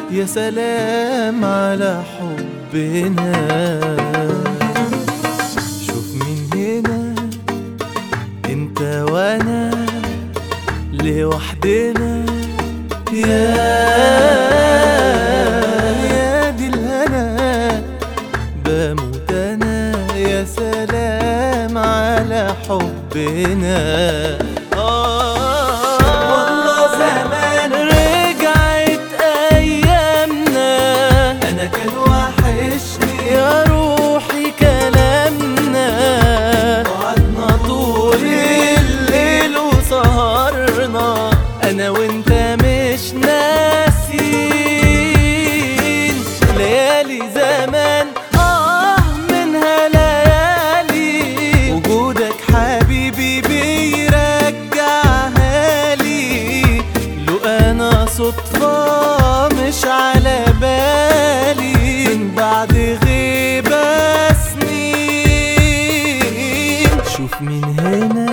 يا سلام على حبنا. شوف من هنا انت وانا لوحدنا، يا دي الهنا بموت انا، يا سلام على حبنا. والله زمان رجعت ايامنا، انا كان وحشني يا روحي كلامنا، قعدنا طول الليل وسهرنا انا وانت مش ناسين. ليالي زمان منها ليالي، وجودك حبيبي بيرجعها لي. لو انا صدفة مش على بالي، من بعد غيبة سنين. شوف من هنا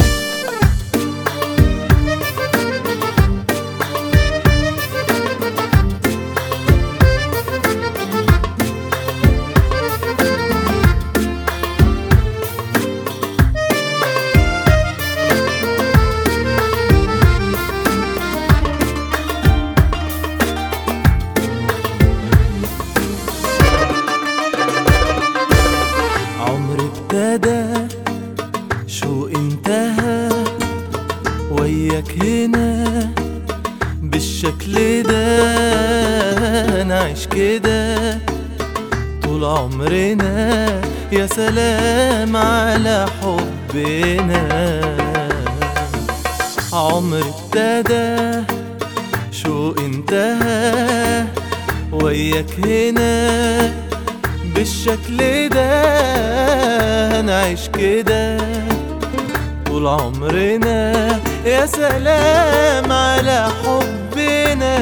ابتدى، شو انتهى وياك هنا بالشكل ده. نعيش كده طول عمرنا، يا سلام على حبنا. عمر ابتدى، شو انتهى وياك هنا بالشكل ده. نعيش كده طول عمرنا، يا سلام على حبنا.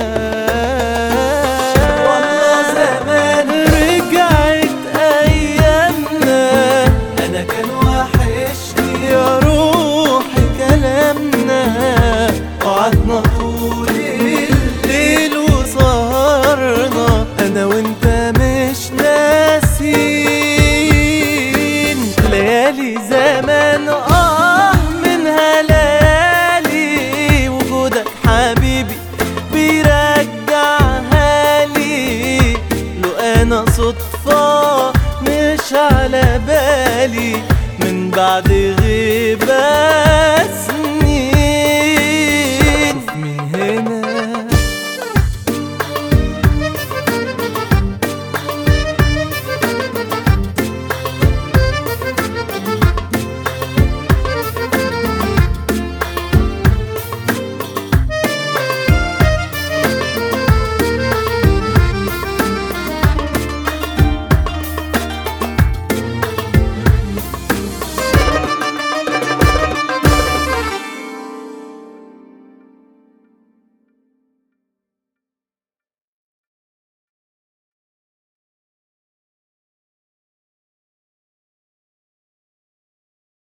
والله زمان رجعت ايامنا، انا كان وحشني يا روحي كلامنا، قعدنا طول الليل وسهرنا انا وانت مش ناسين. ليالي زمان منها ليالي، وجودك حبيبي بيرجعها لي. لو انا صدفة مش على بالي، من بعد غيبة